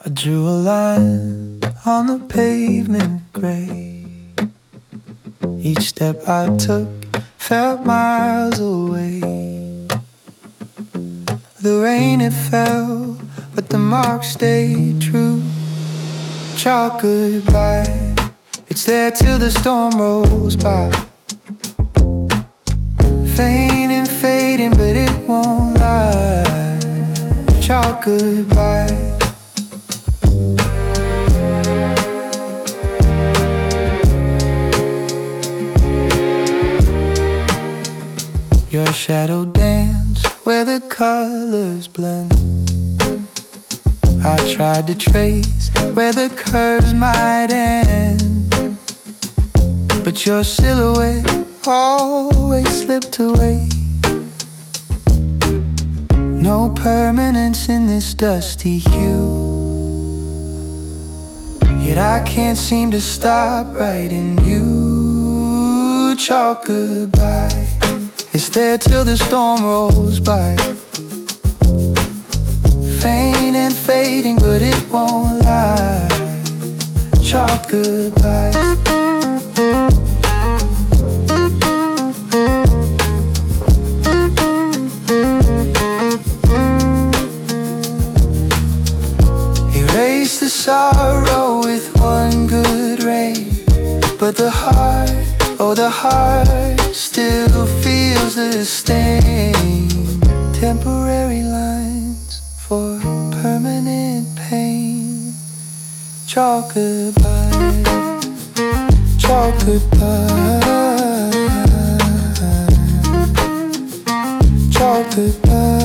I drew a line on the pavement gray. Each step I took felt miles away. The rain it fell, but the mark stayed true. Chalk goodbye, it's there till the storm rolls by. Faint and fading, but it won't lie. Chalk goodbye. Your shadow dance where the colors blend. I tried to trace where the curves might end, but your silhouette always slipped away. No permanence in this dusty hue, yet I can't seem to stop writing you. Chalk goodbye, it's there till the storm rolls by. Faint and fading, but it won't lie. Chalk goodbye. Erase the sorrow with one good ray, but the heart, oh the heart still feels the stain. Temporary lines for permanent pain. Chalk goodbye, chalk goodbye, chalk goodbye.